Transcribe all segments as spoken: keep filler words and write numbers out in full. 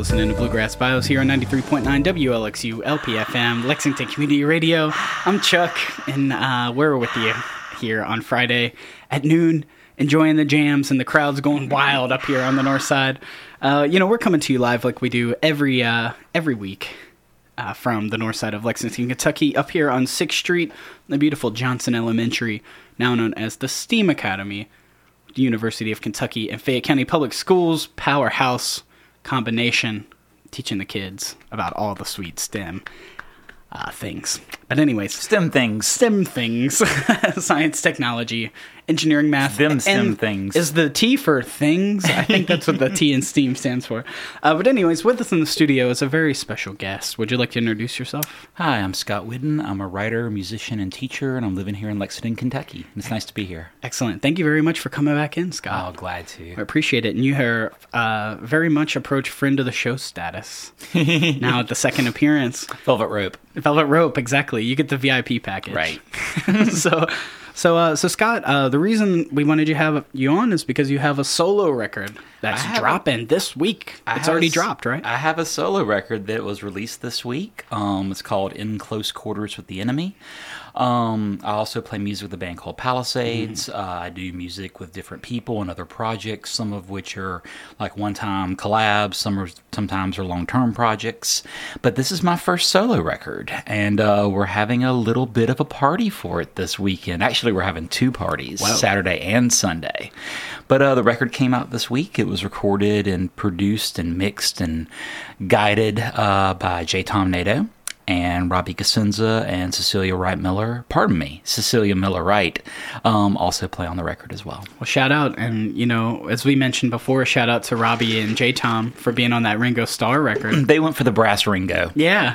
listening to Bluegrass Bios here on ninety-three point nine W L X U L P F M, Lexington Community Radio. I'm Chuck, and uh, we're with you here on Friday at noon, enjoying the jams and the crowds going wild up here on the north side. Uh, you know, we're coming to you live like we do every uh, every week uh, from the north side of Lexington, Kentucky, up here on sixth Street, the beautiful Johnson Elementary, now known as the STEAM Academy, University of Kentucky and Fayette County Public Schools powerhouse combination, teaching the kids about all the sweet STEM uh, things. But anyways, STEM things, STEM things, science, technology, engineering, math. Them STEM and things. Is the T for things? I think that's what the T in STEAM stands for. Uh, but anyways, with us in the studio is a very special guest. Would you like to introduce yourself? Hi, I'm Scott Whidden. I'm a writer, musician, and teacher, and I'm living here in Lexington, Kentucky. It's nice to be here. Excellent. Thank you very much for coming back in, Scott. Oh, glad to. I appreciate it. And you are uh, very much approach friend of the show status now at the second appearance. Velvet Rope. Velvet Rope, exactly. You get the V I P package. Right. so, so, uh, so Scott, uh, the reason we wanted you to have you on is because you have a solo record that's dropping a, this week. I it's already a, dropped, right? I have a solo record that was released this week. Um, it's called In Close Quarters with the Enemy. Um, I also play music with a band called Palisades. Mm. Uh, I do music with different people and other projects, some of which are like one-time collabs, some are sometimes are long-term projects. But this is my first solo record, and uh, we're having a little bit of a party for it this weekend. Actually, we're having two parties, wow. Saturday and Sunday. But uh, the record came out this week. It was recorded and produced and mixed and guided uh, by J. Tom Nadeau and Robbie Casenza and Cecilia Wright Miller. Pardon me, Cecilia Miller Wright um, also play on the record as well. Well, shout out, and you know, as we mentioned before, shout out to Robbie and J. Tom for being on that Ringo Starr record. They went for the brass Ringo. Yeah.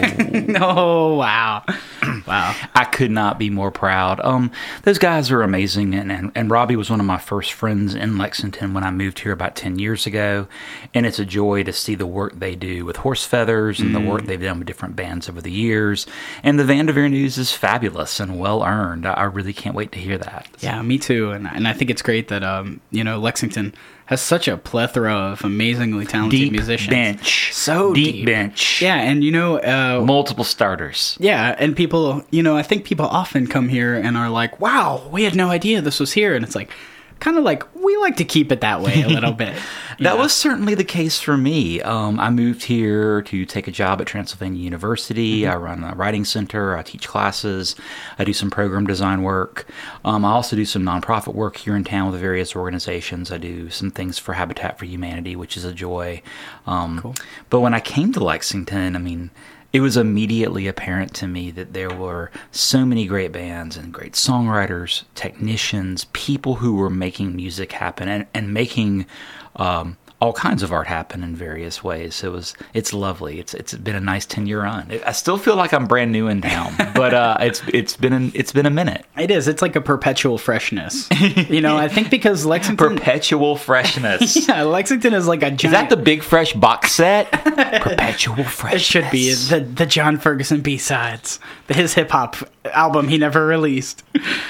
Oh, wow. Wow. I could not be more proud. Um, those guys are amazing, and, and, and Robbie was one of my first friends in Lexington when I moved here about ten years ago, and it's a joy to see the work they do with Horse Feathers and mm. the work they've done with different bands over the years, and the Vanderveer news is fabulous and well-earned. I, I really can't wait to hear that. Yeah, me too, and, and I think it's great that, um, you know, Lexington has such a plethora of amazingly talented deep musicians. bench. So deep. deep. bench. Yeah, and you know... Uh, multiple starters. Yeah, and people, you know, I think people often come here and are like, wow, we had no idea this was here. And it's like, kind of like, we like to keep it that way a little bit. That know? was certainly the case for me. Um, I moved here to take a job at Transylvania University. Mm-hmm. I run a writing center. I teach classes. I do some program design work. Um, I also do some nonprofit work here in town with various organizations. I do some things for Habitat for Humanity, which is a joy. Um, cool. But when I came to Lexington, I mean... it was immediately apparent to me that there were so many great bands and great songwriters, technicians, people who were making music happen and, and making um, all kinds of art happen in various ways. It was, it's lovely. It's it's been a nice ten-year run. I still feel like I'm brand new in town, but uh, it's it's been an, it's been a minute. It is. It's like a perpetual freshness. You know, I think because Lexington perpetual freshness. Yeah, Lexington is like a giant. Is that the Big Fresh box set? Perpetual freshness. It should be the the John Ferguson B-sides, his hip hop album he never released.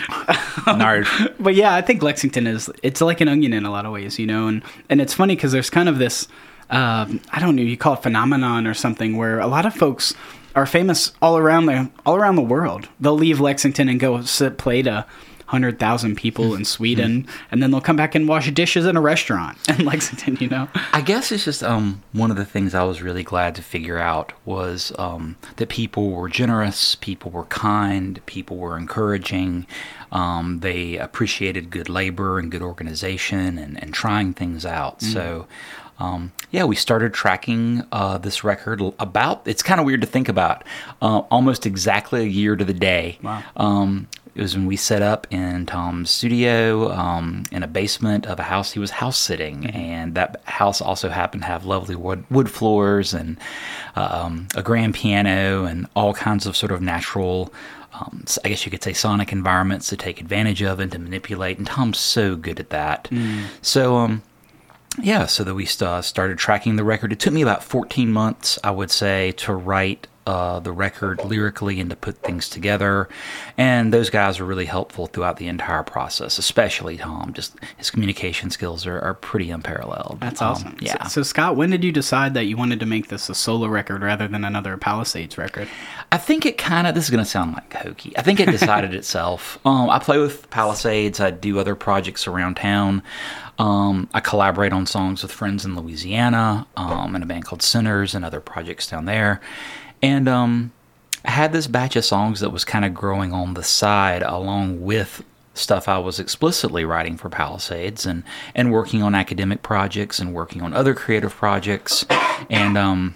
Nard. But yeah, I think Lexington is, it's like an onion in a lot of ways, you know, and and it's funny because there's kind of this, um, I don't know, you call it phenomenon or something, where a lot of folks are famous all around the all around the world. They'll leave Lexington and go sit, play to one hundred thousand people in Sweden, and then they'll come back and wash dishes in a restaurant in Lexington, you know? I guess it's just um, one of the things I was really glad to figure out was um, that people were generous, people were kind, people were encouraging. Um, they appreciated good labor and good organization and, and trying things out. Mm. So, um, yeah, we started tracking uh, this record about, it's kind of weird to think about, uh, almost exactly a year to the day. Wow. Um, it was when we set up in Tom's studio um, in a basement of a house he was house sitting, mm-hmm. and that house also happened to have lovely wood, wood floors and um, a grand piano and all kinds of sort of natural, um, I guess you could say, sonic environments to take advantage of and to manipulate. And Tom's so good at that. Mm. So, um, yeah, so that we st- started tracking the record. It took me about fourteen months, I would say, to write uh, the record lyrically and to put things together. And those guys were really helpful throughout the entire process, especially Tom. Just his communication skills are, are pretty unparalleled. That's awesome. Um, yeah. So, so, Scott, when did you decide that you wanted to make this a solo record rather than another Palisades record? I think it kind of, this is going to sound like hokey. I think it decided itself. Um, I play with Palisades. I do other projects around town. Um, I collaborate on songs with friends in Louisiana, um, in a band called Sinners and other projects down there. And um, I had this batch of songs that was kind of growing on the side along with stuff I was explicitly writing for Palisades and, and working on academic projects and working on other creative projects. And um,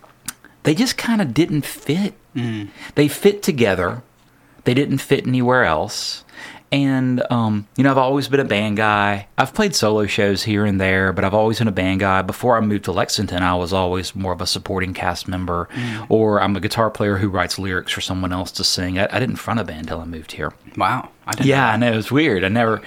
they just kind of didn't fit. Mm. They fit together. They didn't fit anywhere else. And, um, you know, I've always been a band guy. I've played solo shows here and there, but I've always been a band guy. Before I moved to Lexington, I was always more of a supporting cast member, mm. or I'm a guitar player who writes lyrics for someone else to sing. I, I didn't front a band until I moved here. Wow. I didn't yeah, know I know. It's weird. I never...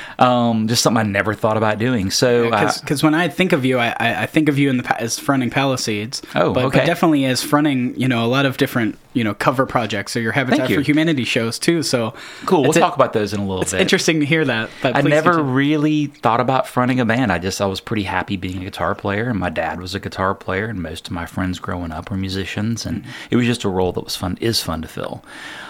Um, just something I never thought about doing. So, because yeah, when I think of you, I, I think of you in the as fronting Palisades. Oh, but, okay. But definitely as fronting, you know, a lot of different, you know, cover projects or your Habitat you. for Humanity shows too. So cool. We'll a, talk about those in a little it's bit. It's interesting to hear that. But I never continue. really thought about fronting a band. I just I was pretty happy being a guitar player, and my dad was a guitar player, and most of my friends growing up were musicians, and mm-hmm. it was just a role that was fun. Is fun to fill.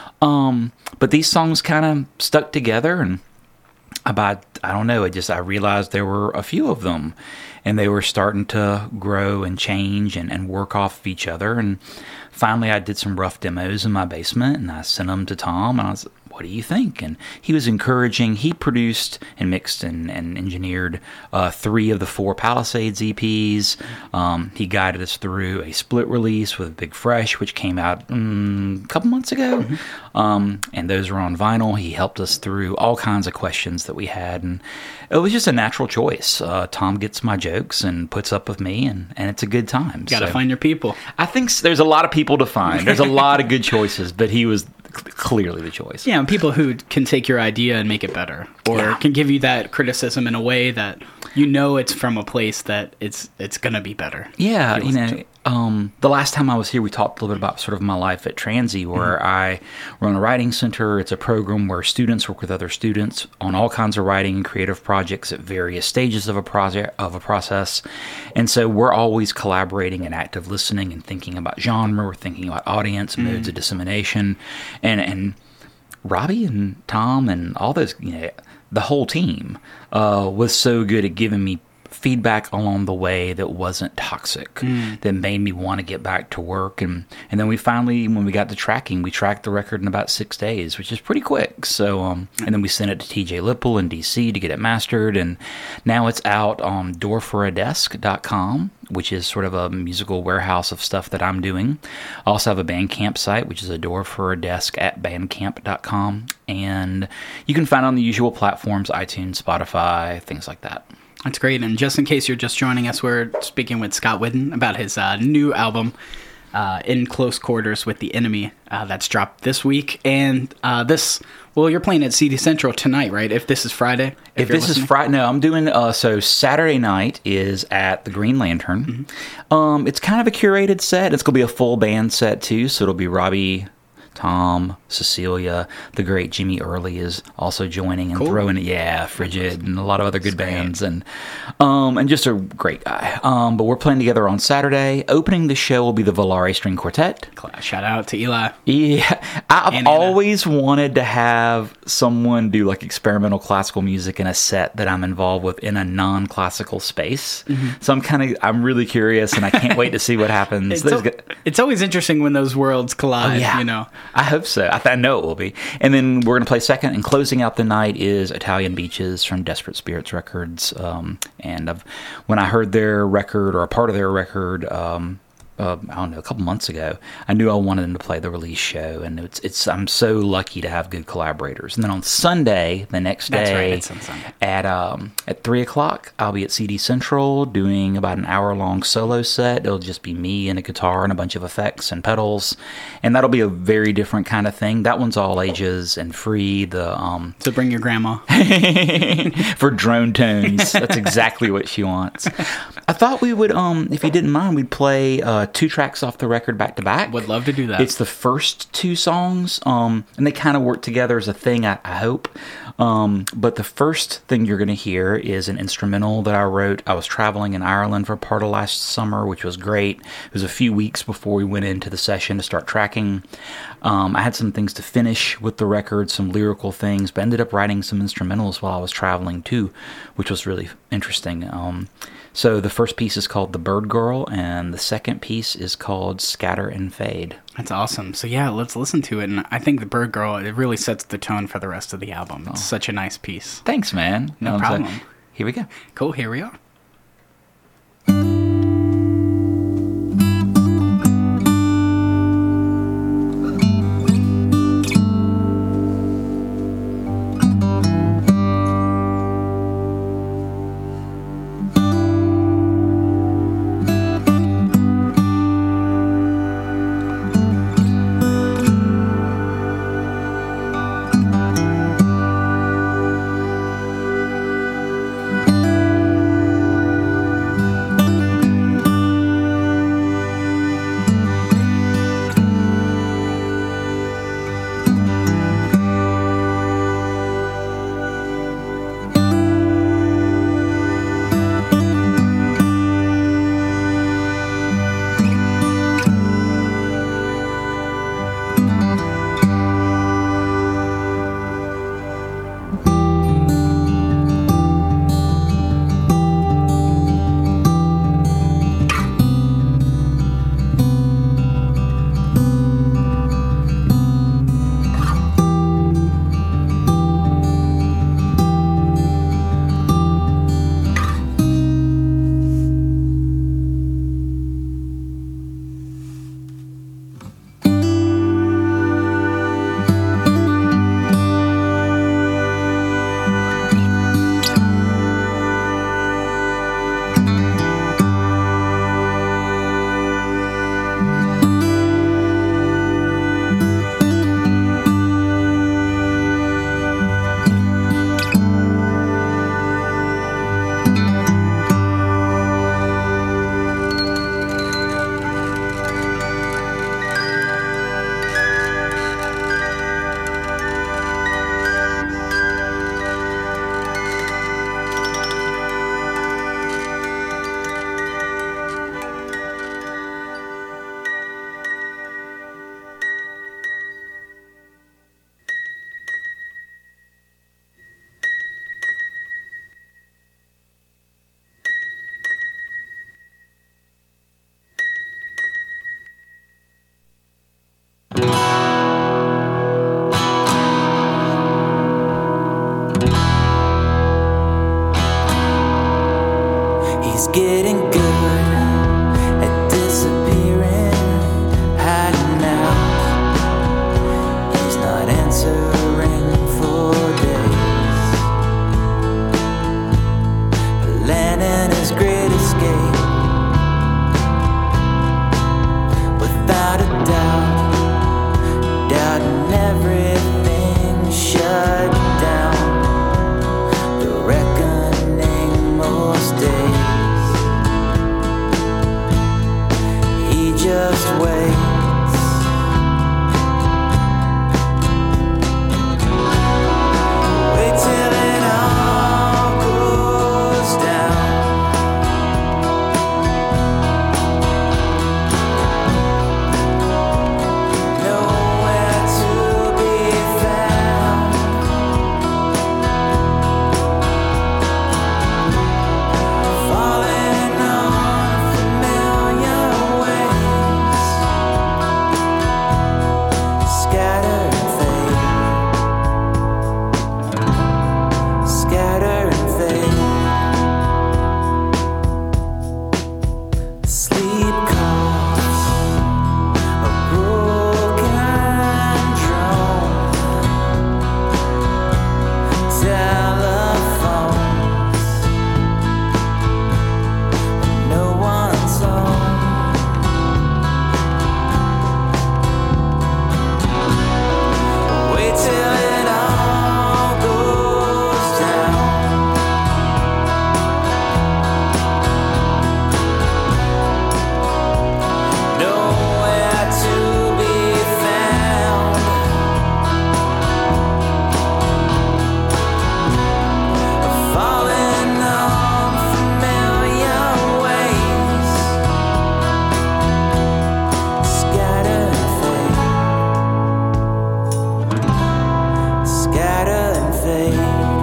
Um, but these songs kind of stuck together, and about, I don't know, it just, I realized there were a few of them and they were starting to grow and change and, and work off of each other. And finally I did some rough demos in my basement and I sent them to Tom and I was, what do you think? And he was encouraging. He produced and mixed and, and engineered uh, three of the four Palisades E Ps. Um, he guided us through a split release with Big Fresh, which came out mm, a couple months ago. Mm-hmm. Um, and those are on vinyl. He helped us through all kinds of questions that we had. And it was just a natural choice. Uh, Tom gets my jokes and puts up with me, and, and it's a good time. You got to so, find your people. I think there's a lot of people to find. There's a lot of good choices, but he was clearly the choice. Yeah, and people who can take your idea and make it better, or yeah. can give you that criticism in a way that you know it's from a place that it's it's gonna be better. Yeah, you know, um, the last time I was here, we talked a little bit about sort of my life at Transy, where mm-hmm. I run a writing center. It's a program where students work with other students on all kinds of writing and creative projects at various stages of a project of a process, and so we're always collaborating and active listening and thinking about genre. We're thinking about audience, mm-hmm. modes of dissemination, and and Robbie and Tom and all those, you know, the whole team uh, was so good at giving me feedback along the way that wasn't toxic, mm. that made me want to get back to work. And, and then we finally, when we got to tracking, we tracked the record in about six days, which is pretty quick. So, um, and then we sent it to T J Lipple in D C to get it mastered. And now it's out on door for a desk dot com, which is sort of a musical warehouse of stuff that I'm doing. I also have a Bandcamp site, which is a door for a desk at bandcamp dot com. And you can find it on the usual platforms, iTunes, Spotify, things like that. That's great. And just in case you're just joining us, we're speaking with Scott Whitten about his uh, new album, uh, In Close Quarters with the Enemy, uh, that's dropped this week. And uh, this, well, you're playing at C D Central tonight, right? If this is Friday? If, if this listening? is Friday, no, I'm doing, uh, so Saturday night is at the Green Lantern. Mm-hmm. Um, it's kind of a curated set. It's going to be a full band set, too. So it'll be Robbie, Tom, Cecilia, the great Jimmy Early is also joining and cool. throwing it. Yeah, Frigid and a lot of other good That's bands, great. and um, and just a great guy. Um, but we're playing together on Saturday. Opening the show will be the Volare String Quartet. Shout out to Eli. Yeah, I've always wanted to have someone do like experimental classical music in a set that I'm involved with in a non-classical space. Mm-hmm. So I'm kind of I'm really curious, and I can't wait to see what happens. It's, al- it's always interesting when those worlds collide. Oh, yeah. You know. I hope so. I, th- I know it will be. And then we're going to play second, and closing out the night is Italian Beaches from Desperate Spirits Records. Um, and I've, when I heard their record, or a part of their record, um, uh, I don't know, a couple months ago, I knew I wanted them to play the release show. And it's it's I'm so lucky to have good collaborators. And then on Sunday, the next day, That's right, it's on Sunday. at um, at three o'clock, I'll be at C D Central doing about an hour-long solo set. It'll just be me and a guitar and a bunch of effects and pedals. And that'll be a very different kind of thing. That one's all ages and free. The um, So bring your grandma. for drone tones. That's exactly what she wants. I thought we would, um, if you didn't mind, we'd play uh, two tracks off the record back to back. Would love to do that. It's the first two songs, um, and they kind of work together as a thing, I, I hope. Um, but the first thing you're going to hear is an instrumental that I wrote. I was traveling in Ireland for part of last summer, which was great. It was a few weeks before we went into the session to start tracking. Um, I had some things to finish with the record, some lyrical things, but ended up writing some instrumentals while I was traveling too, which was really interesting. Um, so the first piece is called The Bird Girl, and the second piece is called Scatter and Fade. That's awesome. So yeah, let's listen to it. And I think The Bird Girl, it really sets the tone for the rest of the album. It's oh. such a nice piece. Thanks, man. No um, problem. So, here we go. Cool, here we are. fade.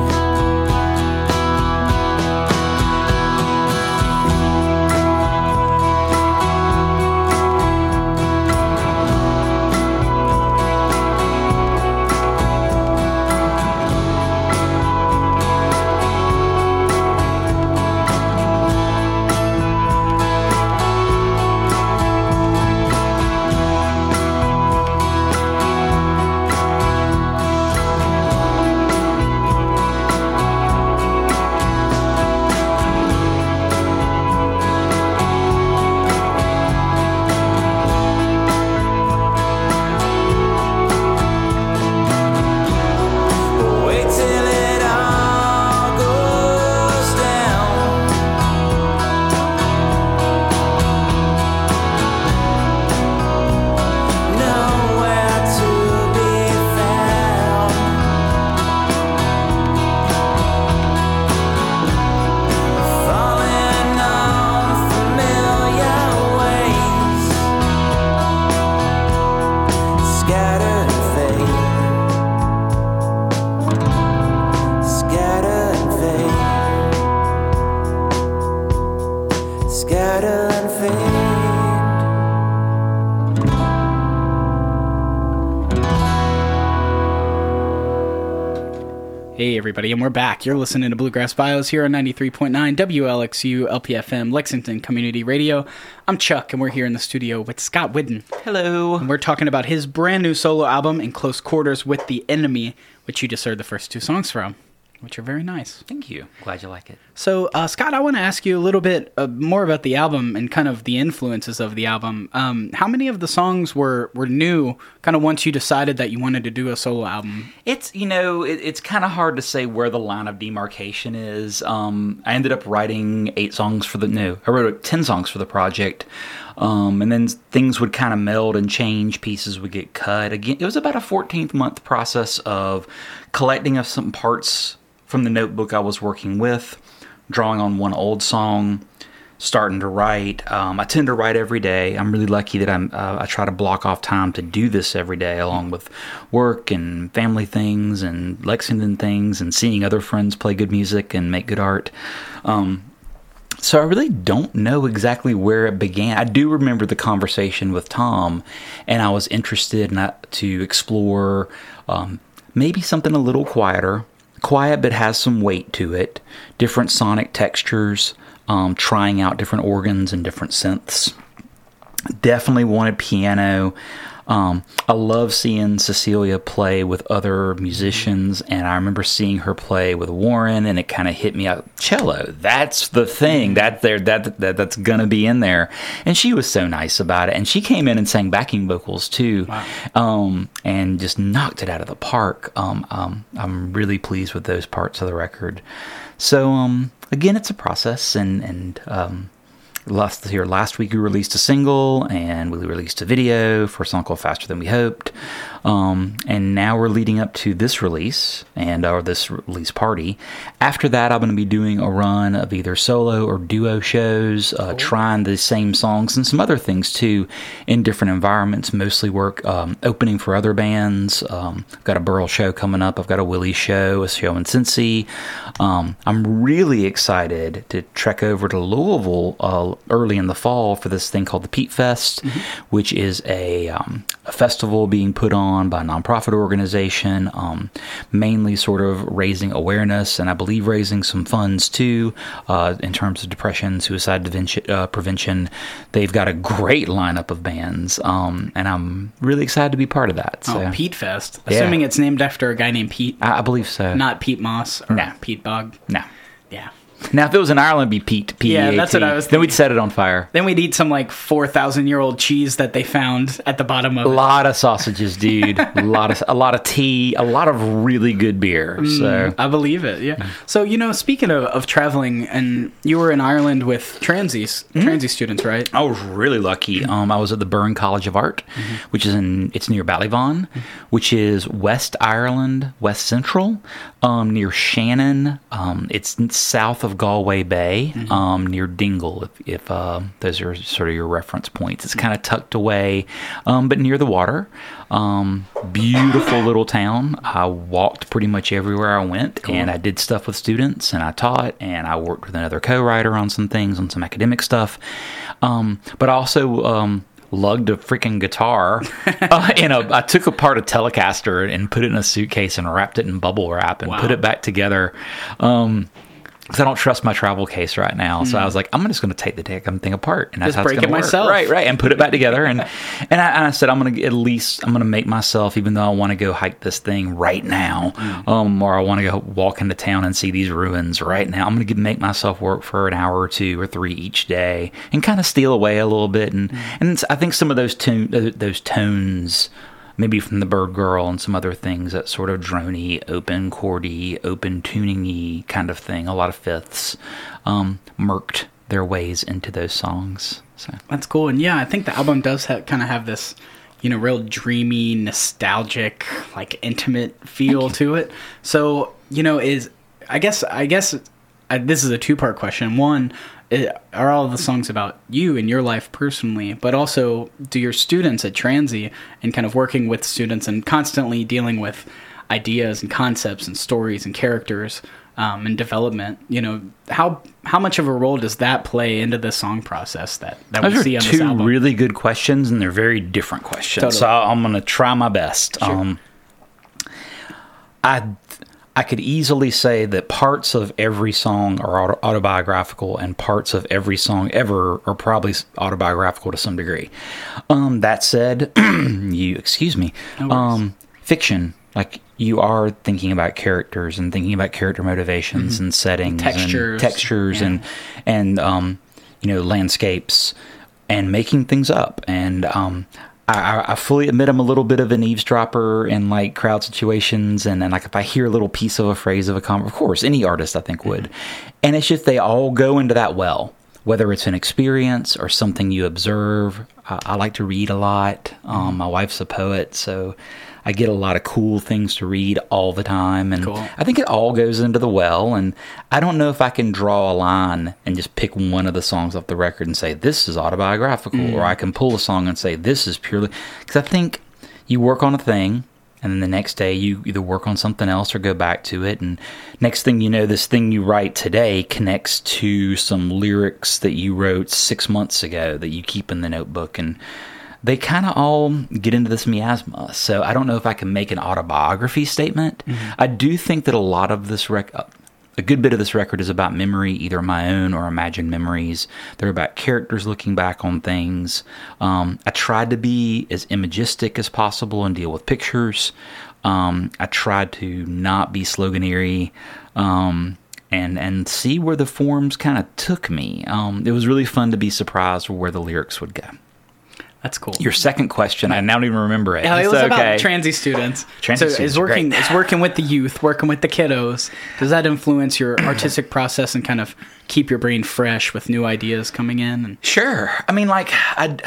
Hey everybody, and we're back. You're listening to Bluegrass Bios here on ninety-three point nine W L X U L P F M Lexington Community Radio. I'm Chuck, and we're here in the studio with Scott Whidden. Hello. And we're talking about his brand new solo album, In Close Quarters with the Enemy, which you just heard the first two songs from, which are very nice. Thank you. Glad you like it. So, uh, Scott, I want to ask you a little bit uh, more about the album and kind of the influences of the album. Um, how many of the songs were, were new, kind of once you decided that you wanted to do a solo album? It's, you know, it, it's kind of hard to say where the line of demarcation is. Um, I ended up writing eight songs for the, no, I wrote ten songs for the project. Um, and then things would kind of meld and change, pieces would get cut. Again, it was about a fourteen month process of collecting of some parts from the notebook I was working with, drawing on one old song, starting to write. Um, I tend to write every day. I'm really lucky that I'm, uh, I try to block off time to do this every day, along with work and family things and Lexington things and seeing other friends play good music and make good art. Um, so I really don't know exactly where it began. I do remember the conversation with Tom, and I was interested in, uh, to explore um, maybe something a little quieter. Quiet, but has some weight to it. Different sonic textures, um, trying out different organs and different synths. Definitely wanted piano. Um, I love seeing Cecilia play with other musicians, and I remember seeing her play with Warren, and it kind of hit me out. Cello, that's the thing. That there, that, that that's gonna be in there. And she was so nice about it. And she came in and sang backing vocals too, wow. um, and just knocked it out of the park. Um, um, I'm really pleased with those parts of the record. So um, again, it's a process, and and. Um, Last here last week we released a single, and we released a video for a song called Faster Than We Hoped. Um, and now we're leading up to this release and or this release party. After that, I'm going to be doing a run of either solo or duo shows, uh, cool. trying the same songs and some other things too in different environments. Mostly work um, opening for other bands. Um, I've got a Burl show coming up. I've got a Willie show, a show in Cincy. Um, I'm really excited to trek over to Louisville uh, early in the fall for this thing called the Pete Fest, mm-hmm. which is a, um, a festival being put on by a nonprofit organization, um, mainly sort of raising awareness and I believe raising some funds too uh, in terms of depression, suicide prevention, uh, prevention. They've got a great lineup of bands, um, and I'm really excited to be part of that. So. Oh, Pete Fest. Assuming yeah. it's named after a guy named Pete. I, I believe so. Not Pete Moss or no. Pete Bog. No. Yeah. Now, if it was in Ireland, it'd be Pete, P E A T. Yeah, that's what I was thinking. Then we'd set it on fire. Then we'd eat some, like, four thousand year old cheese that they found at the bottom of a it. A lot of sausages, dude. a lot of a lot of tea. A lot of really good beer. Mm, so I believe it, yeah. So, you know, speaking of, of traveling, and you were in Ireland with transies, mm-hmm. transy students, right? I was really lucky. Um, I was at the Byrne College of Art, mm-hmm. which is in, it's near Ballyvaughan, mm-hmm. which is West Ireland, West Central, um, near Shannon. Um, it's south of Galway Bay, Mm-hmm. um, near Dingle, if, if uh, those are sort of your reference points. It's kind of tucked away, um, but near the water. Um, beautiful little town. I walked pretty much everywhere I went, Cool. and I did stuff with students, and I taught, and I worked with another co-writer on some things, on some academic stuff. Um, but also um, lugged a freaking guitar. uh, in a, I took apart a Telecaster and put it in a suitcase and wrapped it in bubble wrap and Wow. put it back together. Um, because I don't trust my travel case right now, so I was like, I'm just going to take the damn thing apart, and that's Just how it's break going it to work. myself. Right, right, and put it back together. And and I, and I said, I'm going to at least I'm going to make myself, even though I want to go hike this thing right now, Mm. um, or I want to go walk into town and see these ruins right now. I'm going to make myself work for an hour or two or three each day, and kind of steal away a little bit. And Mm. and it's, I think some of those tune, those tones. Maybe from the Bird Girl and some other things, that sort of drony, open chordy, open tuning-y kind of thing. A lot of fifths um, murked their ways into those songs. So That's cool. And yeah, I think the album does ha- kind of have this, you know, real dreamy, nostalgic, like intimate feel to it. So, you know, is, I guess, I guess uh, this is a two part question. One, it, are all the songs about you and your life personally, but also do your students at Transy and kind of working with students and constantly dealing with ideas and concepts and stories and characters um, and development, you know, how how much of a role does that play into the song process that, that we those see are on this two album? really good questions, and they're very different questions. Totally. So I'm going to try my best. Sure. Um, I I could easily say that parts of every song are auto- autobiographical, and parts of every song ever are probably autobiographical to some degree. Um, that said, you excuse me. No worries. um, fiction, like you are thinking about characters and thinking about character motivations and settings, Textures. and textures, Yeah. and and um, you know, landscapes, and making things up. And um, I, I fully admit I'm a little bit of an eavesdropper in like crowd situations, and then like if I hear a little piece of a phrase of a comment, of course, any artist I think would. And it's just they all go into that well, whether it's an experience or something you observe. I, I like to read a lot. Um, my wife's a poet, so I get a lot of cool things to read all the time, and Cool. I think it all goes into the well. And I don't know if I can draw a line and just pick one of the songs off the record and say this is autobiographical, or I can pull a song and say this is purely, because I think you work on a thing, and then the next day you either work on something else or go back to it, and next thing you know, this thing you write today connects to some lyrics that you wrote six months ago that you keep in the notebook, and they kind of all get into this miasma. So I don't know if I can make an autobiography statement. Mm-hmm. I do think that a lot of this record, a good bit of this record is about memory, either my own or imagined memories. They're about characters looking back on things. Um, I tried to be as imagistic as possible and deal with pictures. Um, I tried to not be sloganeering. Um, and and see where the forms kind of took me. Um, it was really fun to be surprised where the lyrics would go. That's cool. Your second question, I now don't even remember it. Yeah, it It's was okay. about transy students. Transy so students is are working great. is working with the youth, working with the kiddos. Does that influence your artistic process and kind of keep your brain fresh with new ideas coming in? And Sure. I mean, like, I'd,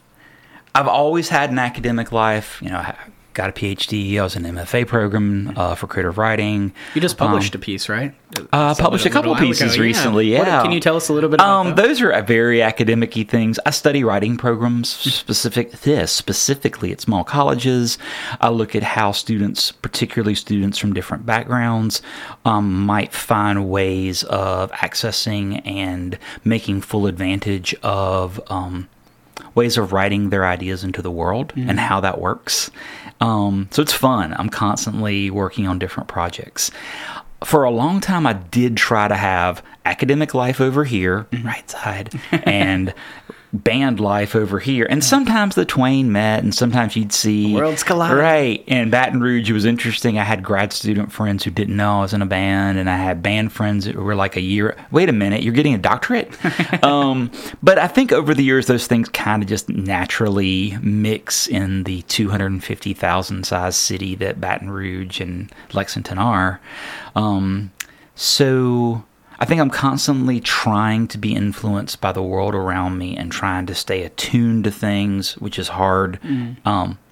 I've always had an academic life. You know, I got a P H D. I was in an M F A program uh, for creative writing. you just published a piece, right? Uh, So published a couple little while pieces ago. recently, What- yeah. can you tell us a little bit about Um, those? those are very academic-y things. I study writing programs specific this specifically at small colleges. I look at how students, particularly students from different backgrounds, um, might find ways of accessing and making full advantage of um, ways of writing their ideas into the world and how that works. Um, so it's fun. I'm constantly working on different projects. For a long time, I did try to have academic life over here, right side, and band life over here. And sometimes the twain met, and sometimes you'd see... Worlds collide. Right. And Baton Rouge, it was interesting. I had grad student friends who didn't know I was in a band, and I had band friends who were like a year... Wait a minute, you're getting a doctorate? um, but I think over the years, those things kind of just naturally mix in the two hundred fifty thousand size city that Baton Rouge and Lexington are. Um, so... I think I'm constantly trying to be influenced by the world around me and trying to stay attuned to things, which is hard. Um,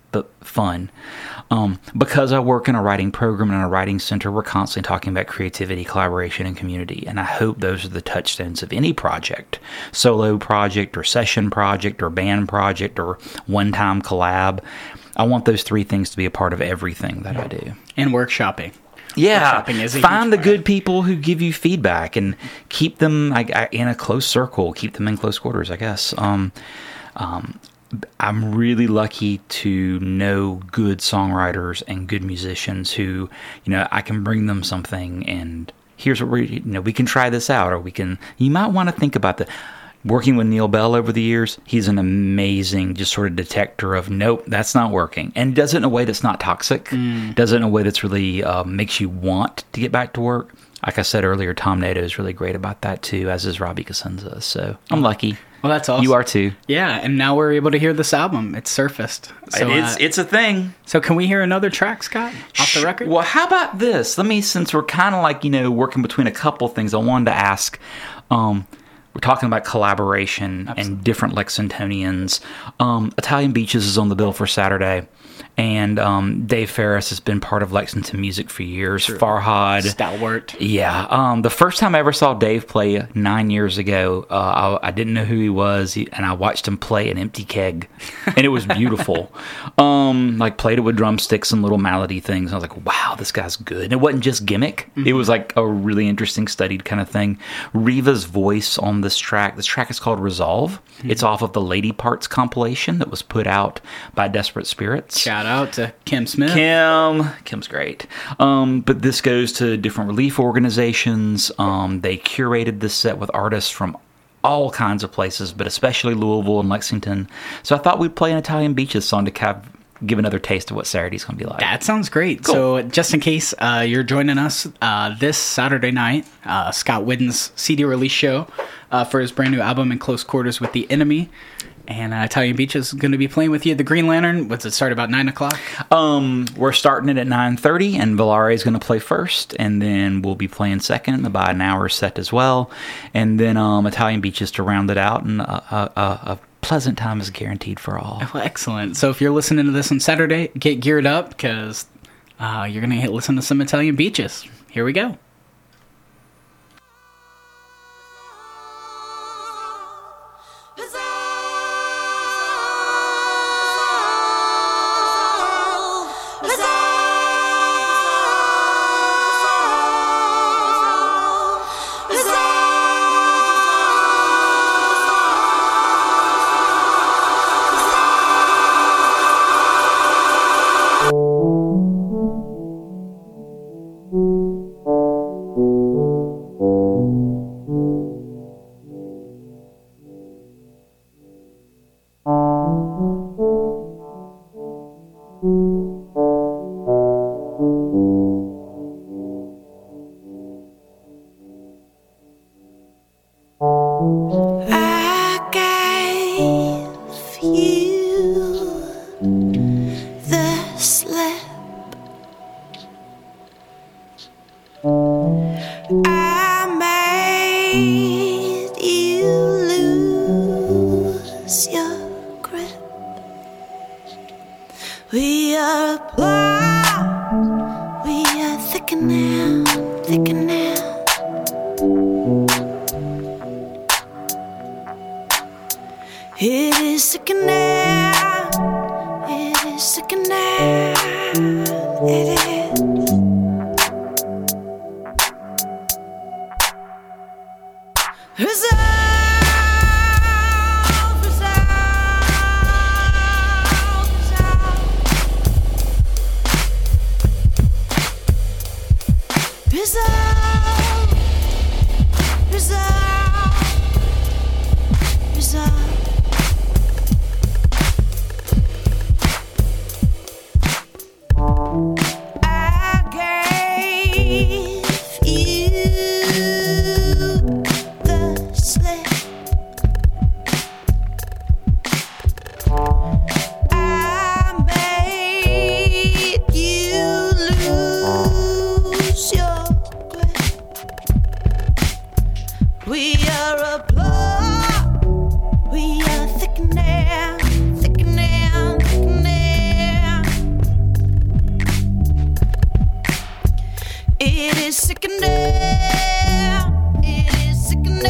but fun. Um, because I work in a writing program and a writing center, we're constantly talking about creativity, collaboration, and community. And I hope those are the touchstones of any project, solo project or session project or band project or one-time collab. I want those three things to be a part of everything that I do. And workshopping. Yeah, Workshopping is a find huge the part. good people who give you feedback and keep them I, I, in a close circle, keep them in close quarters, I guess. Um, um, I'm really lucky to know good songwriters and good musicians who, you know, I can bring them something and here's what we, you know, we can try this out, or we can, you might want to think about the, working with Neil Bell over the years, he's an amazing just sort of detector of, nope, that's not working. And does it in a way that's not toxic, mm. does it in a way that's really uh, makes you want to get back to work. Like I said earlier, Tom Nato is really great about that too, as is Robbie Cosenza. So I'm lucky. Well, that's awesome. You are too. Yeah, and now we're able to hear this album. It's surfaced. So, it's, uh, it's a thing. So can we hear another track, Scott, off the record? Well, how about this? Let me, since we're kind of like, you know, working between a couple things, I wanted to ask, um, we're talking about collaboration Absolutely. And different Lexingtonians. Um, Italian Beaches is on the bill for Saturday. And um, Dave Ferris has been part of Lexington music for years. True. Farhad. Stalwart. Yeah. Um, the first time I ever saw Dave play nine years ago, uh, I, I didn't know who he was, he, and I watched him play an empty keg. And it was beautiful. um, like, played it with drumsticks and little melody things. I was like, wow, this guy's good. And it wasn't just gimmick. Mm-hmm. It was like a really interesting, studied kind of thing. Riva's voice on this track, this track is called Resolve. Mm-hmm. It's off of the Lady Parts compilation that was put out by Desperate Spirits. Shout out to Kim Smith. Kim. Kim's great. Um, but this goes to different relief organizations. Um, they curated this set with artists from all kinds of places, but especially Louisville and Lexington. So I thought we'd play an Italian Beaches song to kind of give another taste of what Saturday's going to be like. That sounds great. Cool. So just in case uh, you're joining us uh, this Saturday night, uh, Scott Whidden's C D release show uh, for his brand new album, In Close Quarters with the Enemy. And uh, Italian Beaches is going to be playing with you at the Green Lantern. What's it start about nine o'clock? Um, we're starting it at nine thirty, and Valare is going to play first, and then we'll be playing second, about an hour set as well. And then um, Italian Beaches to round it out, and a, a, a, a pleasant time is guaranteed for all. Well, excellent. So if you're listening to this on Saturday, get geared up, because uh, you're going to listen to some Italian Beaches. Here we go. Your grip. It is sickening. It is sickening.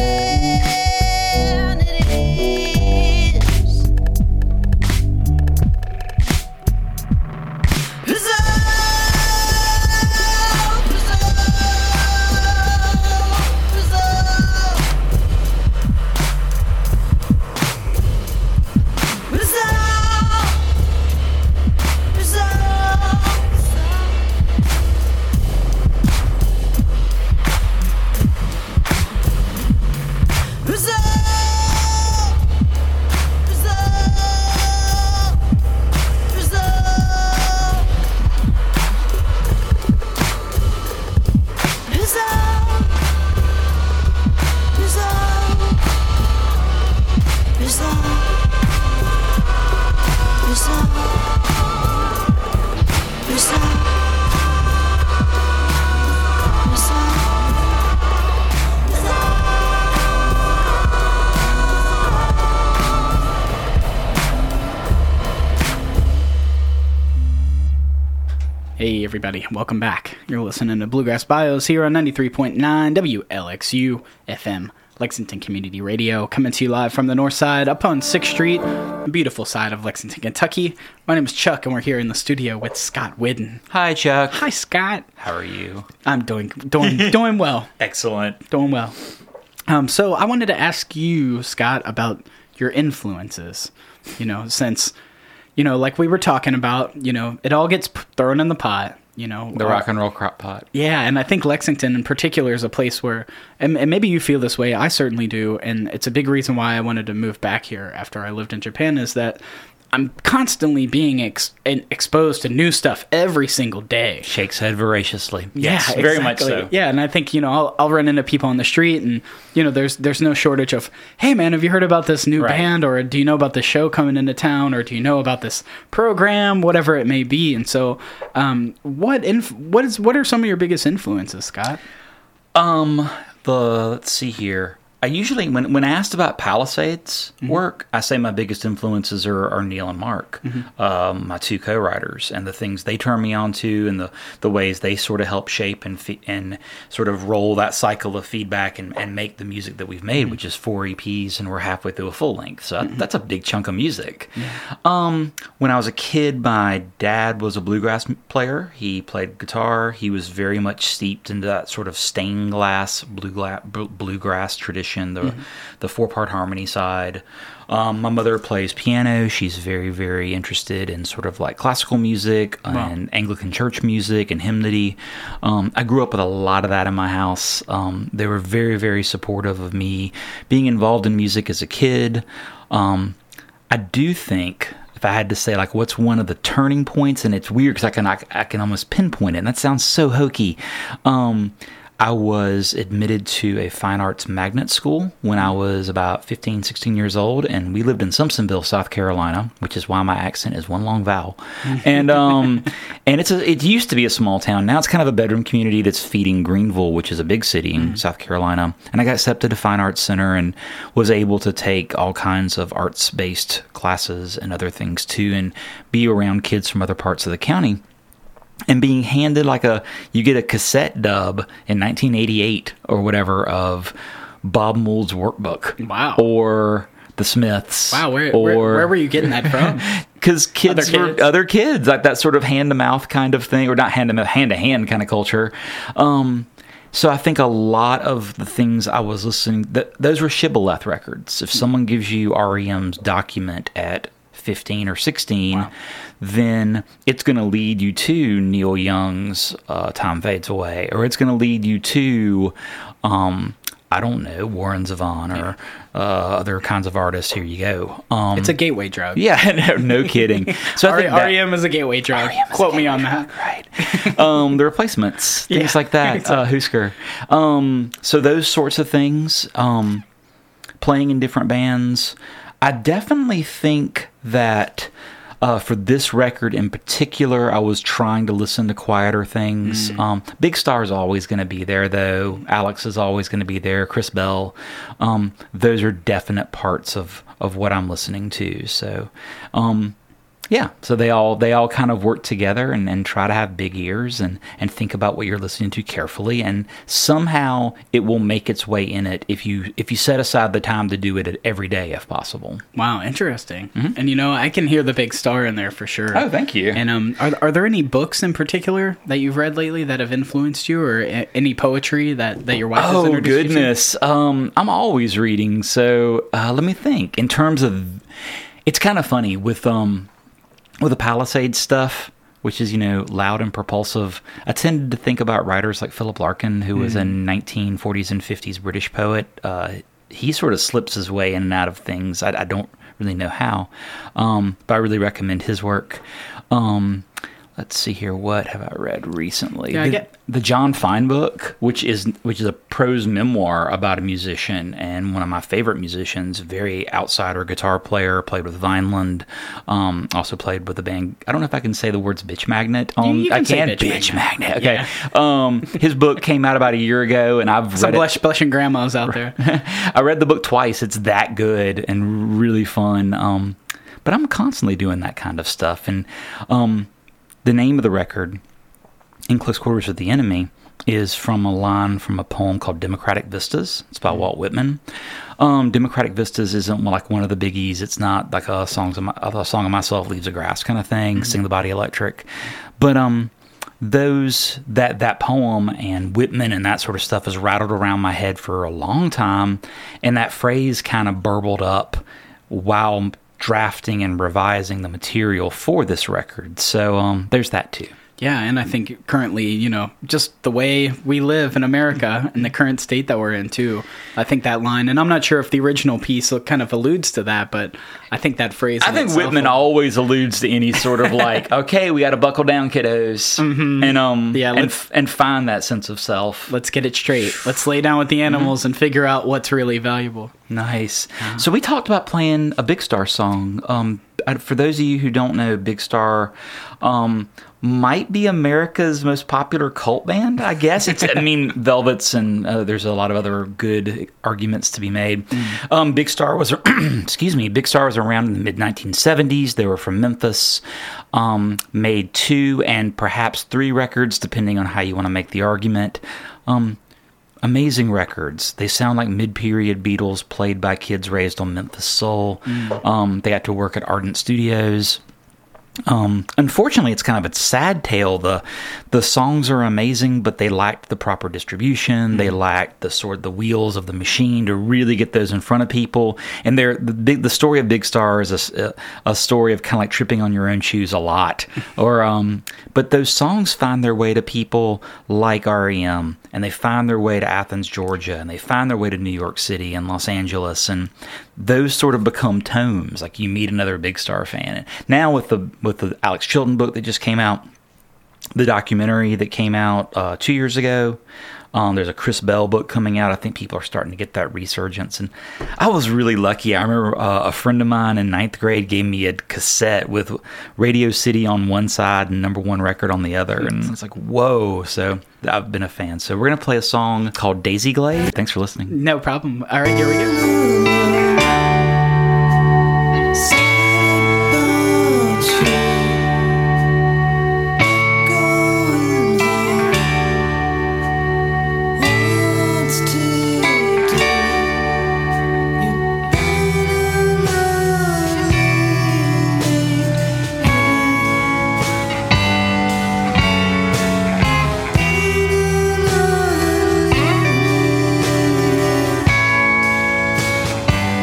It is. Preserve, preserve, preserve. Preserve, preserve. Hey everybody, welcome back. You're listening to Bluegrass Bios here on ninety-three point nine W L X U F M, Lexington Community Radio, coming to you live from the north side up on sixth Street, the beautiful side of Lexington, Kentucky. My name is Chuck, and we're here in the studio with Scott Whidden. Hi, Chuck. Hi, Scott. How are you? I'm doing doing doing well. Excellent. Doing well. Um, so I wanted to ask you, Scott, about your influences. You know, since, you know, like we were talking about, you know, it all gets p- thrown in the pot. You know, The rock and roll crock pot. Yeah, and I think Lexington in particular is a place where, and, and maybe you feel this way, I certainly do, and it's a big reason why I wanted to move back here after I lived in Japan, is that I'm constantly being ex- exposed to new stuff every single day. Shakes head voraciously. Yeah, Yes, exactly. very much so. Yeah, and I think, you know, I'll, I'll run into people on the street, and, you know, there's there's no shortage of, hey, man, have you heard about this new Right. band, or do you know about this show coming into town, or do you know about this program, whatever it may be. And so um, what inf- what is what are some of your biggest influences, Scott? Um, the let's see here. I usually, when when asked about Palisades Mm-hmm. work, I say my biggest influences are, are Neil and Mark, Mm-hmm. um, my two co-writers, and the things they turn me on to, and the, the ways they sort of help shape and fe- and sort of roll that cycle of feedback and, and make the music that we've made, Mm-hmm. which is four E Ps, and we're halfway through a full length. So that, that's a big chunk of music. Um, when I was a kid, my dad was a bluegrass m- player. He played guitar. He was very much steeped into that sort of stained glass bluegrass, bluegrass tradition, the the four part harmony side. Um, my mother plays piano. She's very, very interested in sort of like classical music and Anglican church music and hymnody. Um, I grew up with a lot of that in my house. Um, they were very, very supportive of me being involved in music as a kid. Um, I do think, if I had to say, like, what's one of the turning points, and it's weird because I can I, I can almost pinpoint it, and that sounds so hokey. Um, I was admitted to a fine arts magnet school when I was about fifteen, sixteen years old, and we lived in Simpsonville, South Carolina, which is why my accent is one long vowel. and um, and it's a, it used to be a small town. Now it's kind of a bedroom community that's feeding Greenville, which is a big city in South Carolina. And I got accepted to Fine Arts Center and was able to take all kinds of arts-based classes and other things too, and be around kids from other parts of the county. And being handed like a, you get a cassette dub in nineteen eighty-eight or whatever of Bob Mould's workbook. Wow. Or the Smiths. Wow, where, or, where, where were you getting that from? Because kids Other were kids? other kids, like that sort of hand to mouth kind of thing, or not hand to mouth, hand to hand kind of culture. Um, so I think a lot of the things I was listening, th- those were Shibboleth records. If someone gives you R E M's Document at fifteen or sixteen, Wow. then it's going to lead you to Neil Young's uh, Time Fades Away, or it's going to lead you to, um, I don't know, Warren Zevon or uh, other kinds of artists. Here you go. Um, It's a gateway drug. yeah, no, no kidding. So I R- think that, R E M is a gateway drug. Quote me on that. right. Um, the Replacements, things Yeah. like that. Uh, Husker. Um, so those sorts of things. Um, playing in different bands. I definitely think that uh, for this record in particular, I was trying to listen to quieter things. Mm. Um, Big Star's always going to be there, though. Alex is always going to be there. Chris Bell. Um, those are definite parts of, of what I'm listening to. So, um, Yeah, so they all they all kind of work together and, and try to have big ears and, and think about what you're listening to carefully, and somehow it will make its way in it if you if you set aside the time to do it every day if possible. Wow, interesting. And you know, I can hear the Big Star in there for sure. Oh, thank you. And um, are are there any books in particular that you've read lately that have influenced you, or a- any poetry that, that your wife has Oh introduced you to? goodness, um, I'm always reading. So uh, let me think. In terms of, it's kind of funny with um with the Palisades stuff, which is, you know, loud and propulsive. I tended to think about writers like Philip Larkin, who was a nineteen forties and fifties British poet. Uh, he sort of slips his way in and out of things. I, I don't really know how, um, but I really recommend his work. Um, let's see here. What have I read recently? Yeah, I the, get- the John Fine book, which is which is a prose memoir about a musician and one of my favorite musicians, very outsider guitar player, played with Vineland, um, also played with the band. I don't know if I can say the words "bitch magnet." On, you can I say can Bitch bitch Magnet. magnet. Okay. Um, his book came out about a year ago, and I've Some read it. blush, blushing grandmas out there. I read the book twice. It's that good and really fun. Um, but I'm constantly doing that kind of stuff. And um, the name of the record, In Close Quarters with the Enemy, is from a line from a poem called Democratic Vistas. It's by Walt Whitman. Um, Democratic Vistas isn't like one of the biggies. It's not like a, songs of my, a song of myself, Leaves of Grass kind of thing, mm-hmm. Sing the Body Electric. But um, those that that poem and Whitman and that sort of stuff has rattled around my head for a long time. And that phrase kind of burbled up while drafting and revising the material for this record. So um, there's that too. Yeah, and I think currently, you know, just the way we live in America and the current state that we're in, too. I think that line, and I'm not sure if the original piece kind of alludes to that, but I think that phrase... I think itself Whitman will- always alludes to any sort of like, okay, we got to buckle down, kiddos, Mhm. and um, Yeah, and, let's- and find that sense of self. Let's get it straight. Let's lay down with the animals Mm-hmm. and figure out what's really valuable. Nice. So we talked about playing a Big Star song. Um, uh, for those of you who don't know, Big Star um, might be America's most popular cult band, I guess. It's, I mean, Velvets, and uh, there's a lot of other good arguments to be made. Mm. Um, Big Star was, excuse me, Big Star was around in the mid nineteen seventies. They were from Memphis. Um, made two and perhaps three records, depending on how you want to make the argument. Um, Amazing records. They sound like mid-period Beatles played by kids raised on Memphis soul. Mm. Um, they got to work at Ardent Studios. Um, unfortunately, it's kind of a sad tale. The the songs are amazing, but they lacked the proper distribution. Mm. They lacked the sort the wheels of the machine to really get those in front of people. And they're the big the story of Big Star is a, a story of kind of like tripping on your own shoes a lot. or um, but those songs find their way to people like R E M, and they find their way to Athens, Georgia, and they find their way to New York City and Los Angeles, and those sort of become tomes. Like you meet another Big Star fan. And now with the with the Alex Chilton book that just came out, the documentary that came out uh, two years ago, um, there's a Chris Bell book coming out. I think people are starting to get that resurgence. And I was really lucky. I remember uh, a friend of mine in ninth grade gave me a cassette with Radio City on one side and Number One Record on the other. And it's like, whoa. So I've been a fan. So we're going to play a song called Daisy Glade. Thanks for listening. No problem. All right, here we go. Thank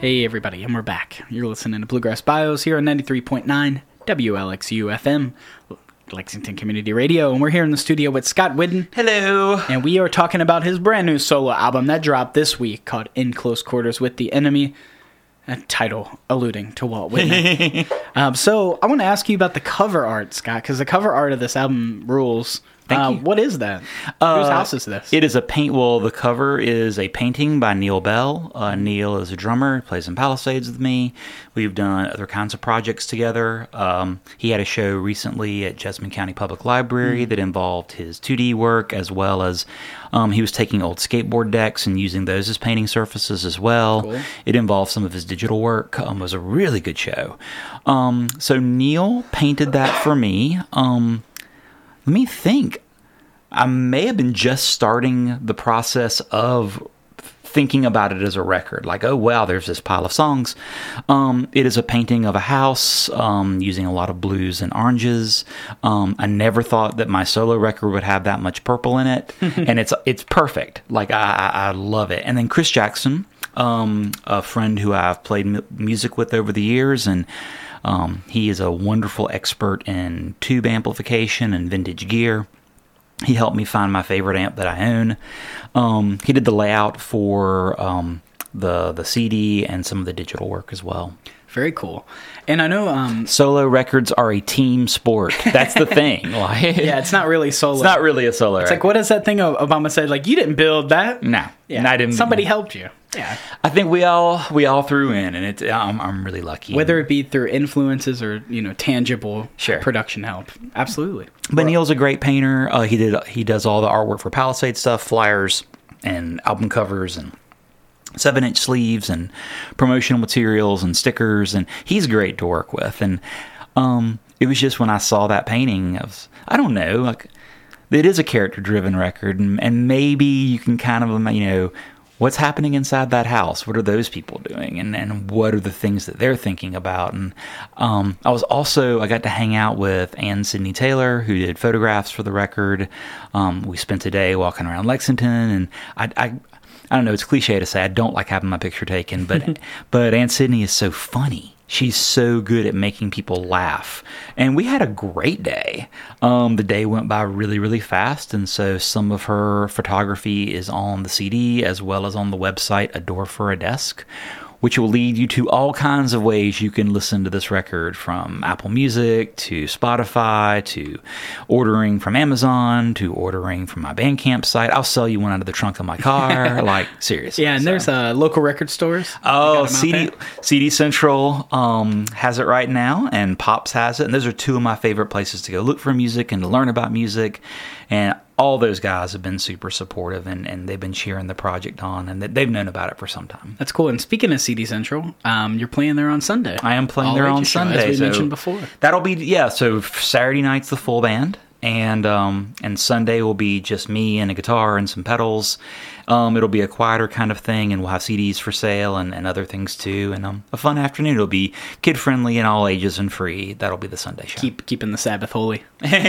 Hey everybody, and we're back. You're listening to Bluegrass Bios here on ninety-three point nine W L X U F M, Lexington Community Radio, and we're here in the studio with Scott Whidden. Hello. And we are talking about his brand new solo album that dropped this week called In Close Quarters with the Enemy, a title alluding to Walt Whitman. um, so I want to ask you about the cover art, Scott, because the cover art of this album rules. Thank uh, you. What is that? Uh, Whose house is this? It is a paint. Well, the cover is a painting by Neil Bell. Uh, Neil is a drummer, plays in Palisades with me. We've done other kinds of projects together. Um, he had a show recently at Jessamine County Public Library mm. that involved his two D work, as well as um, he was taking old skateboard decks and using those as painting surfaces as well. Cool. It involved some of his digital work. Um, it was a really good show. Um, so Neil painted that for me. Um, Let me think. I may have been just starting the process of thinking about it as a record. Like, oh, wow, there's this pile of songs. Um, it is a painting of a house um, using a lot of blues and oranges. Um, I never thought that my solo record would have that much purple in it. And it's it's perfect. Like, I, I, I love it. And then Chris Jackson, um, a friend who I've played m- music with over the years, and Um, he is a wonderful expert in tube amplification and vintage gear. He helped me find my favorite amp that I own. Um, he did the layout for um, the the C D and some of the digital work as well. Very cool. And I know... Um, solo records are a team sport. That's the thing. Like, yeah, it's not really solo. It's not really a solo It's record. like, what is that thing Obama said? Like, you didn't build that. No. Yeah. No, I didn't. Somebody helped you. Yeah. I think we all we all threw in, and it, I'm, I'm really lucky. Whether it be through influences or, you know, tangible Sure. production help. Absolutely. But Neil's a great painter. Uh, he did he does all the artwork for Palisade stuff, flyers and album covers and seven inch sleeves and promotional materials and stickers, and he's great to work with. And um, it was just when I saw that painting, I was, I don't know, like, it is a character driven record, and, and maybe you can kind of, you know, what's happening inside that house? What are those people doing? And and what are the things that they're thinking about? And um, I was also, I got to hang out with Ann Sidney Taylor, who did photographs for the record. Um, we spent a day walking around Lexington, and I, I, I don't know, it's cliche to say I don't like having my picture taken, but but Aunt Sydney is so funny. She's so good at making people laugh. And we had a great day. Um, the day went by really, really fast, and so some of her photography is on the C D as well as on the website A Door for a Desk, which will lead you to all kinds of ways you can listen to this record, from Apple Music to Spotify to ordering from Amazon to ordering from my Bandcamp site. I'll sell you one out of the trunk of my car. Like, seriously. Yeah, and so. there's uh, local record stores. Oh, You got 'em out C D there? C D Central um, has it right now, and Pops has it. And those are two of my favorite places to go look for music and to learn about music. And all those guys have been super supportive, and, and they've been cheering the project on, and they've known about it for some time. That's cool. And speaking of C D Central, um, you're playing there on Sunday. I am playing All there on ages show, Sunday. as we so mentioned before. That'll be, yeah, so Saturday night's the full band, and um, and Sunday will be just me and a guitar and some pedals. Um, it'll be a quieter kind of thing, and we'll have C Ds for sale and, and other things too, and um, a fun afternoon. It'll be kid-friendly and all ages and free. That'll be the Sunday show. Keep keeping the Sabbath holy.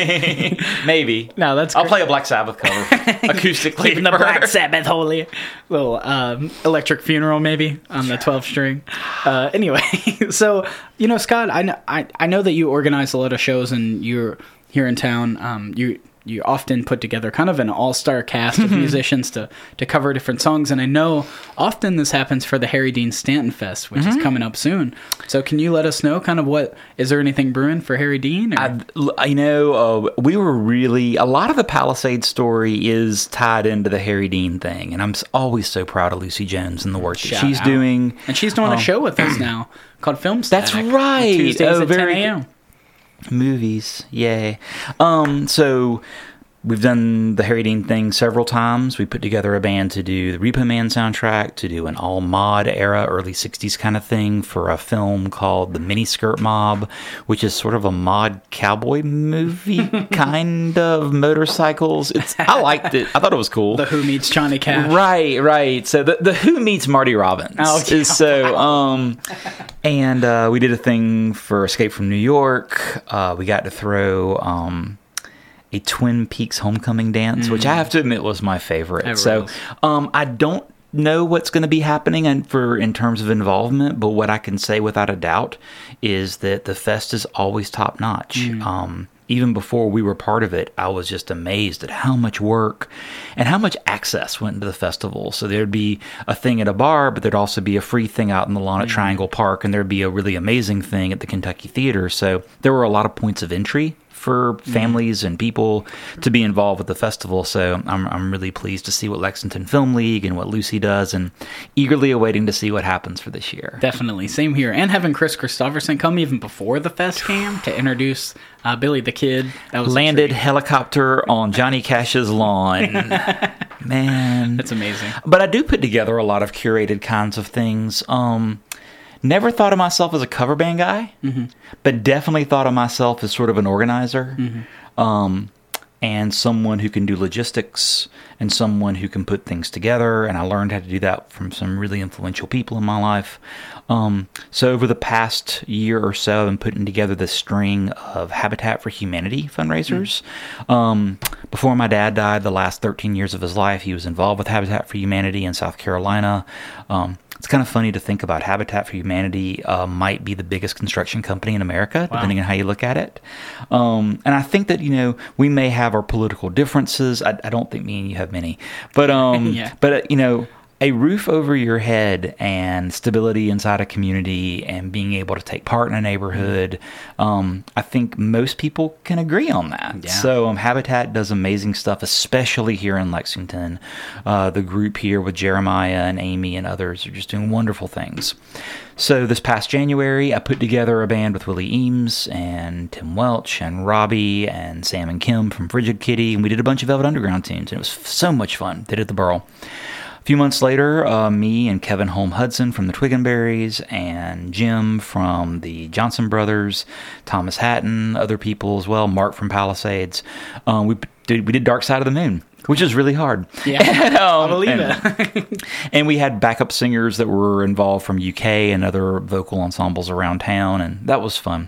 Maybe. No, that's I'll great. play a Black Sabbath cover acoustically. Keeping the for Black her. Sabbath holy. Little um, electric funeral maybe on the twelve string. Uh, anyway, so you know, Scott, I know, I I know that you organize a lot of shows, and you're here in town. Um, you. You often put together kind of an all-star cast of musicians to, to cover different songs. And I know often this happens for the Harry Dean Stanton Fest, which is coming up soon. So can you let us know kind of what, is there anything brewing for Harry Dean? Or? I, you know, uh, we were really, a lot of the Palisade story is tied into the Harry Dean thing. And I'm s- always so proud of Lucy Jones and the work that Shout she's out. doing. And she's doing Um, a show with us now called Film That's Static on right. Tuesdays Oh, at very ten a.m. Movies, yay. Um, so we've done the Harry Dean thing several times. We put together a band to do the Repo Man soundtrack, to do an all mod era, early sixties kind of thing for a film called The Miniskirt Mob, which is sort of a mod cowboy movie kind of motorcycles. It's I liked it. I thought it was cool. The Who Meets Johnny Cash. Right, right. So the the Who meets Marty Robbins. Oh, yeah. So um, and uh, we did a thing for Escape from New York. Uh, we got to throw um. a Twin Peaks homecoming dance, which I have to admit was my favorite. That So rules. um, I don't know what's going to be happening and for in terms of involvement, but what I can say without a doubt is that the fest is always top notch. Mm. Um, even before we were part of it, I was just amazed at how much work and how much access went into the festival. So there'd be a thing at a bar, but there'd also be a free thing out in the lawn at mm. Triangle Park, and there'd be a really amazing thing at the Kentucky Theater. So there were a lot of points of entry for families and people to be involved with the festival. So I'm I'm really pleased to see what Lexington Film League and what Lucy does, and eagerly awaiting to see what happens for this year. Definitely. Same here. And having Chris Christopherson come even before the fest came to introduce uh, Billy the Kid. That was landed helicopter on Johnny Cash's lawn. Man. That's amazing. But I do put together a lot of curated kinds of things. Um Never thought of myself as a cover band guy, mm-hmm. but definitely thought of myself as sort of an organizer, mm-hmm. um, and someone who can do logistics and someone who can put things together. And I learned how to do that from some really influential people in my life. Um, so over the past year or so, I've been putting together this string of Habitat for Humanity fundraisers. Mm-hmm. Um, before my dad died, the last thirteen years of his life, he was involved with Habitat for Humanity in South Carolina. Um, It's kind of funny to think about Habitat for Humanity uh, might be the biggest construction company in America, wow. depending on how you look at it. Um, and I think that, you know, we may have our political differences. I, I don't think me and you have many. But, um, yeah. but uh, you know, a roof over your head and stability inside a community and being able to take part in a neighborhood, um, I think most people can agree on that. Yeah. So um, Habitat does amazing stuff, especially here in Lexington. Uh, the group here with Jeremiah and Amy and others are just doing wonderful things. So this past January, I put together a band with Willie Eames and Tim Welch and Robbie and Sam and Kim from Frigid Kitty, and we did a bunch of Velvet Underground tunes, and it was so much fun. Did it at the Burl. A few months later, uh, me and Kevin Holm Hudson from the Twiggenberries and Jim from the Johnson Brothers, Thomas Hatton, other people as well, Mark from Palisades, um, we did we did Dark Side of the Moon, which is really hard. Yeah, and, um, I believe and, it. And we had backup singers that were involved from U K and other vocal ensembles around town, and that was fun.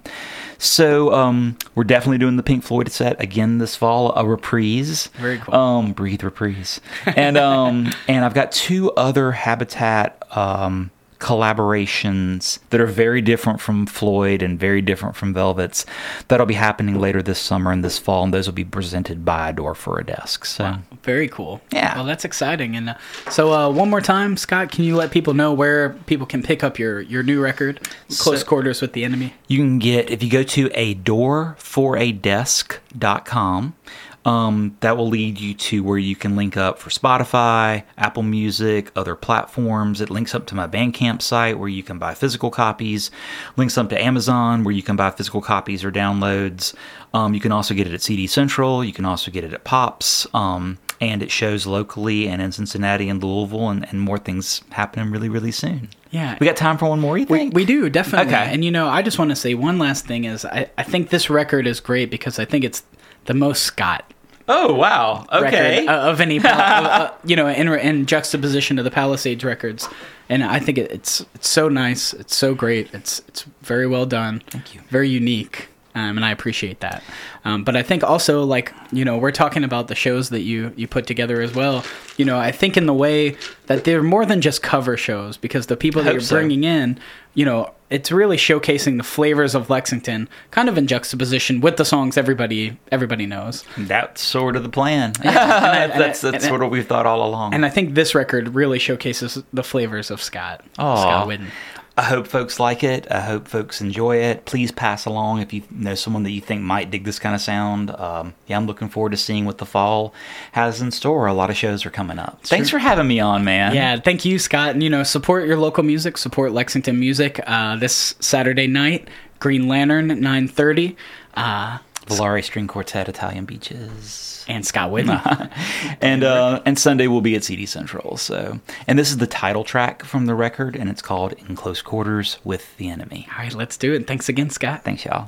So um, we're definitely doing the Pink Floyd set again this fall, a reprise. Very cool. Um, breathe reprise. And um, and I've got two other Habitat um, collaborations that are very different from Floyd and very different from Velvet's that'll be happening later this summer and this fall, and those will be presented by A Door for a Desk. So wow. Very cool. Yeah. Well, that's exciting. And uh, so uh, one more time, Scott, can you let people know where people can pick up your, your new record, Close so, Quarters with the Enemy? You can get, if you go to a door for a desk dot com, Um, that will lead you to where you can link up for Spotify, Apple Music, other platforms. It links up to my Bandcamp site where you can buy physical copies. Links up to Amazon where you can buy physical copies or downloads. Um, you can also get it at C D Central. You can also get it at Pops. Um, and it shows locally and in Cincinnati and Louisville, and, and more things happening really, really soon. Yeah. We got time for one more, you think? We, we do, definitely. Okay. And, you know, I just want to say one last thing is I, I think this record is great because I think it's the most Scott Oh, wow. Okay. record of any, uh, uh, you know, in, in juxtaposition to the Palisades records. And I think it, it's it's so nice. It's so great. It's it's very well done. Thank you. Very unique. Um, and I appreciate that. Um, but I think also, like, you know, we're talking about the shows that you, you put together as well. You know, I think in the way that they're more than just cover shows, because the people that you're so. bringing in, you know, it's really showcasing the flavors of Lexington, kind of in juxtaposition with the songs everybody everybody knows. That's sort of the plan. Yeah. And I- that's and I- that's sort of what we've thought all along. And I think this record really showcases the flavors of Scott. Aw. Scott Whitten. I hope folks like it. I hope folks enjoy it. Please pass along if you know someone that you think might dig this kind of sound. Um, yeah, I'm looking forward to seeing what the fall has in store. A lot of shows are coming up. Thanks for having me on, man. Yeah, thank you, Scott. And, you know, support your local music. Support Lexington music. Uh, this Saturday night, Green Lantern, nine thirty. Uh, Volare String Quartet, Italian Beaches. And Scott Whitten. and uh, and Sunday will be at C D Central. So, and this is the title track from the record, and it's called In Close Quarters with the Enemy. All right, let's do it. Thanks again, Scott. Thanks, y'all.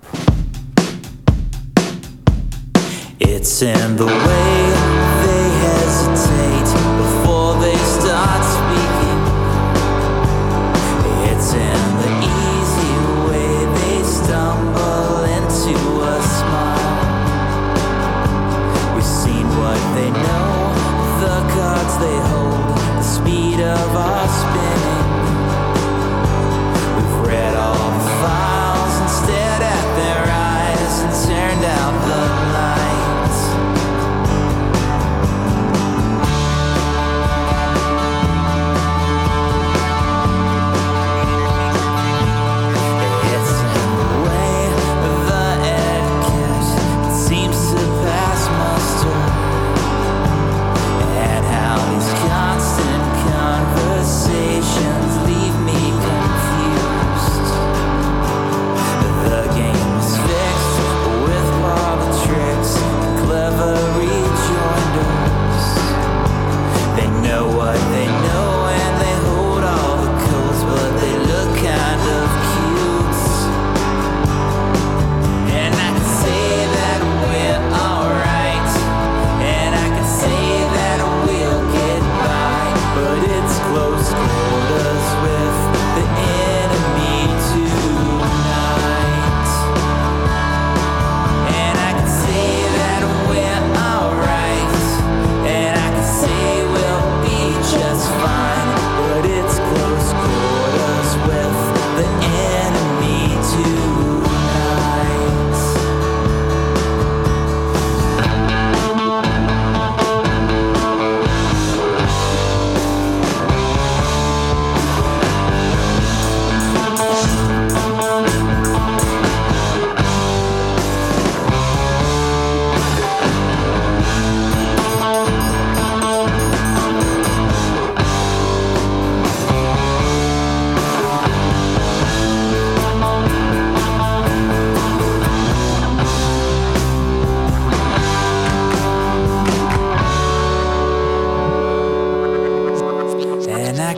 It's in the way they hesitate before they start speaking. It's in the easy way they stumble into a smile. We've seen what they know, the cards they hold, the speed of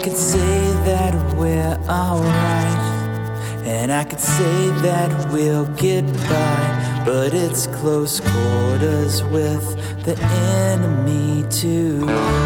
could say that we're alright, and I could say that we'll get by, but it's close quarters with the enemy too.